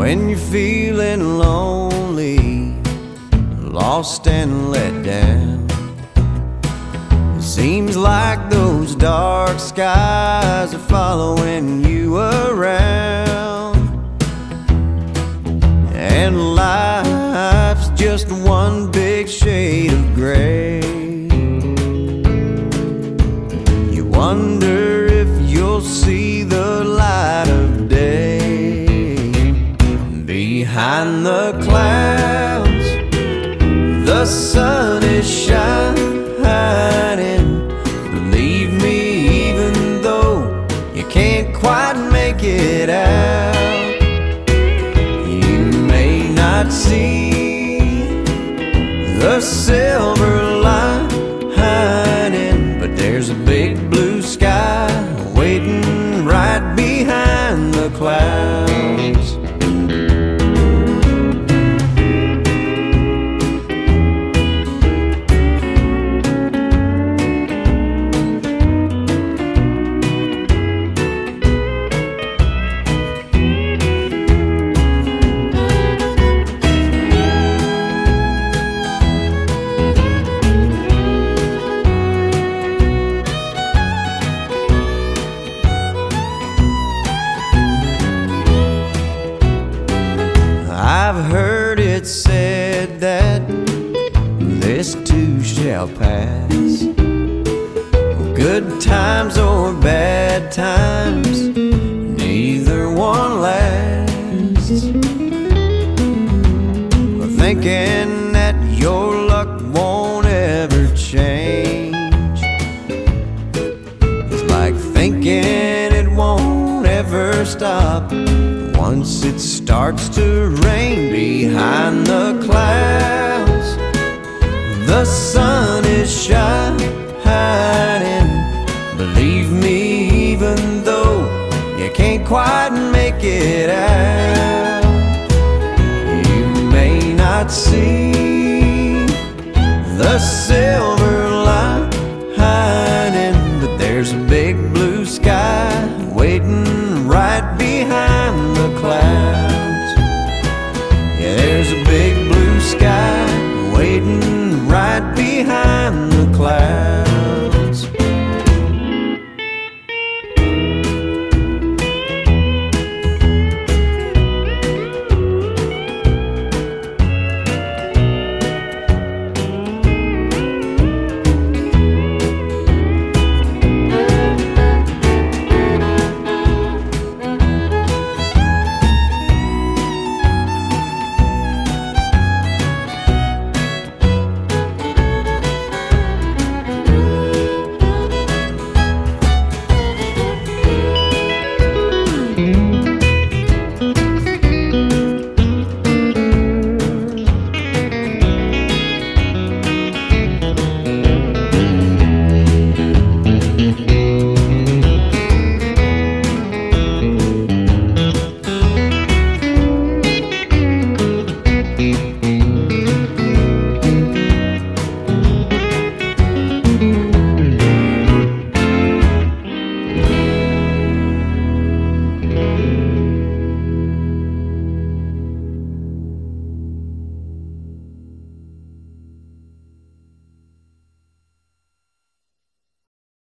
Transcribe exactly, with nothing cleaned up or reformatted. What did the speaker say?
when you're feeling lonely, lost and let down. It seems like those dark skies are following you around, and life's just one big shade of gray. You wonder if you'll see the light of day. Behind the clouds, the sun is shining. Believe me, even though you can't quite make it out, you may not see the silver lining, but there's a big blue sky waiting right behind the clouds. I've heard it said that this too shall pass. Good times or bad times, neither one lasts. Thinking that your luck won't ever change, it's like thinking it won't ever stop once it starts to rain. Behind the clouds, the sun is shining. Believe me, even though you can't quite make it out, you may not see the silver